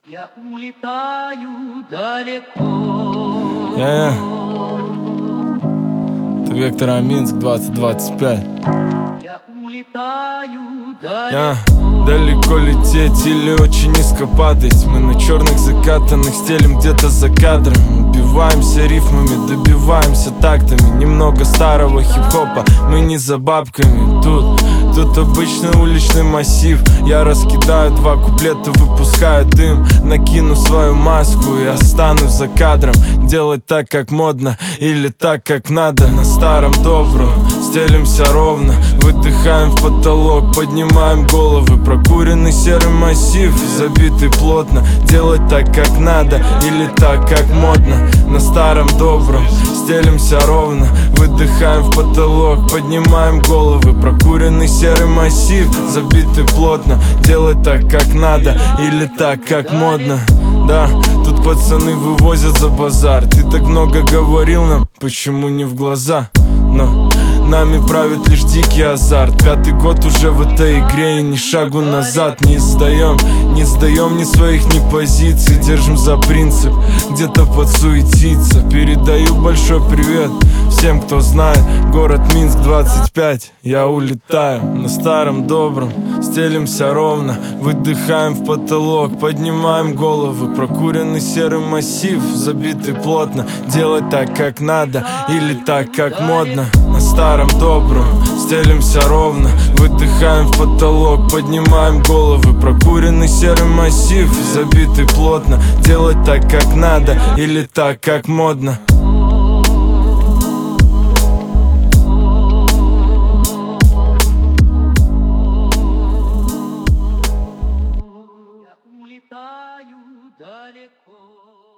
Я улетаю далеко. Это Вектор Минск 2025. Я улетаю далеко. Далеко лететь или очень низко падать. Мы на черных закатанных стелим где-то за кадром. Убиваемся рифмами, добиваемся тактами. Немного старого хип-хопа, мы не за бабками. Тут обычный уличный массив. Я раскидаю два куплета, выпускаю дым. Накину свою маску и останусь за кадром. Делать так, как модно, или так, как надо. На старом добром стелимся ровно, выдыхаем в потолок, поднимаем головы. Прокуренный серый массив, забитый плотно. Делать так, как надо, или так, как модно. На старом добром стелимся ровно, выдыхаем в потолок, поднимаем головы. Прокуренный серый массив, забитый плотно. Делать так, как надо, или так, как модно. Да, тут пацаны вывозят за базар. Ты так много говорил нам, почему не в глаза? Но нами правит лишь дикий азарт. 5-й год уже в этой игре, и ни шагу назад. Не сдаем ни своих, ни позиций. Держим за принцип, где-то подсуетиться. Передаю большой привет всем, кто знает город Минск 25. Я улетаю на старом добром, стелимся ровно, выдыхаем в потолок, поднимаем головы. Прокуренный серый массив, забитый плотно. Делать так, как надо, или так, как модно. На старом добром стелимся ровно, выдыхаем в потолок, поднимаем головы. Прокуренный серый массив, забитый плотно. Делать так, как надо, или так, как модно. Я улетаю далеко.